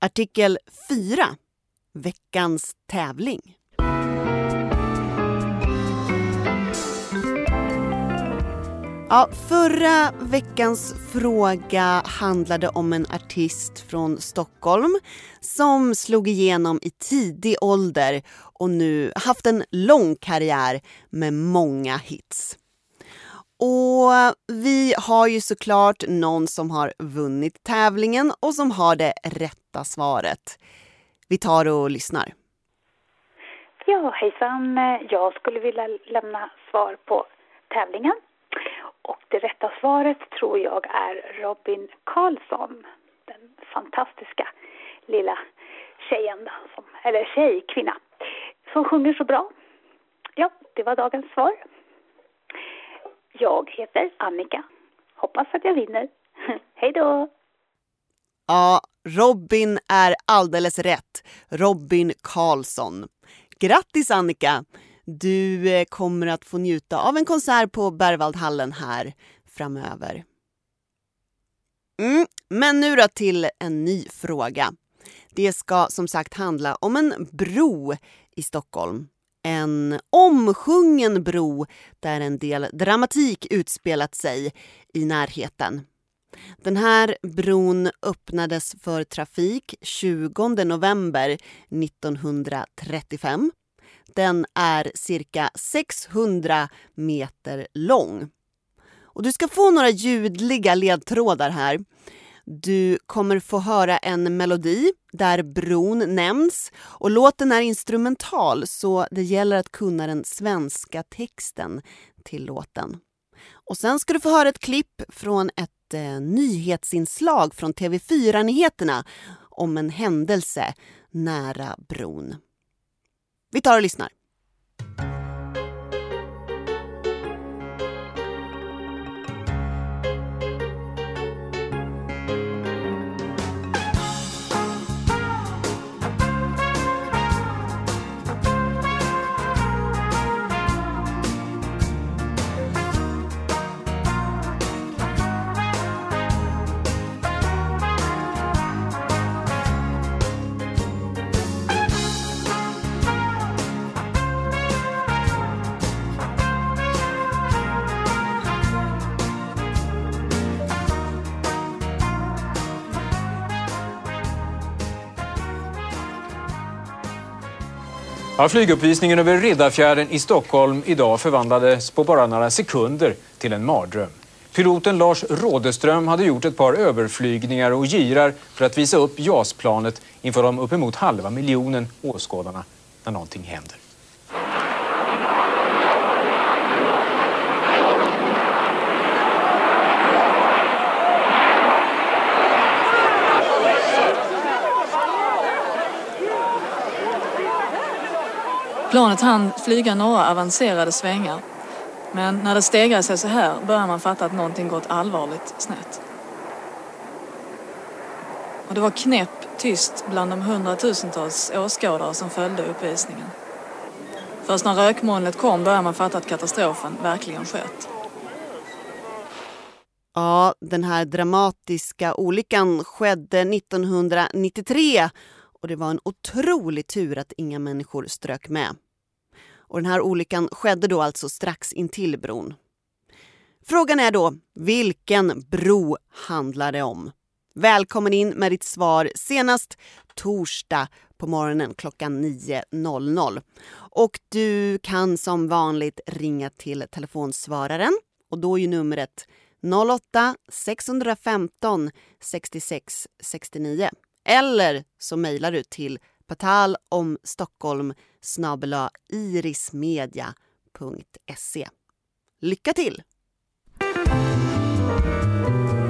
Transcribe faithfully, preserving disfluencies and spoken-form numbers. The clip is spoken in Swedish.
Artikel fyra. Veckans tävling. Ja, förra veckans fråga handlade om en artist från Stockholm som slog igenom i tidig ålder och nu haft en lång karriär med många hits. Och vi har ju såklart någon som har vunnit tävlingen och som har det rätta svaret. Vi tar och lyssnar. Ja, hejsan. Jag skulle vilja lämna svar på tävlingen. Och det rätta svaret tror jag är Robin Karlsson. Den fantastiska lilla tjejen, som, eller tjej, kvinna, som sjunger så bra. Ja, det var dagens svar. Jag heter Annika. Hoppas att jag vinner. Hej då! Ja, Robin är alldeles rätt. Robin Karlsson. Grattis Annika! Du kommer att få njuta av en konsert på Berwaldhallen här framöver. Mm, men nu då till en ny fråga. Det ska som sagt handla om en bro i Stockholm. En omsjungen bro där en del dramatik utspelat sig i närheten. Den här bron öppnades för trafik tjugonde november nittonhundratrettiofem. Den är cirka sexhundra meter lång. Och du ska få några ljudliga ledtrådar här. Du kommer få höra en melodi där bron nämns och låten är instrumental, så det gäller att kunna den svenska texten till låten. Och sen ska du få höra ett klipp från ett eh, nyhetsinslag från T V fyra-nyheterna om en händelse nära bron. Vi tar och lyssnar. Ja, flyguppvisningen över Riddarfjärden i Stockholm idag förvandlades på bara några sekunder till en mardröm. Piloten Lars Rådeström hade gjort ett par överflygningar och girar för att visa upp JAS-planet inför de uppemot halva miljonen åskådarna när någonting händer. Planet hann flyga några avancerade svängar. Men när det stegrade sig så här börjar man fatta att någonting gått allvarligt snett. Och det var knäpp tyst bland de hundratusentals åskådare som följde uppvisningen. Först när rökmolnet kom börjar man fatta att katastrofen verkligen skett. Ja, den här dramatiska olyckan skedde nittonhundranittiotre och det var en otrolig tur att inga människor strök med. Och den här olyckan skedde då alltså strax intill bron. Frågan är då, vilken bro handlar det om? Välkommen in med ditt svar senast torsdag på morgonen klockan nio noll noll. Och du kan som vanligt ringa till telefonsvararen och då är ju numret noll åtta sex ett fem sex sex sex nio. Eller så mejlar du till patalomstockholm snabel-a irismedia punkt se. Lycka till!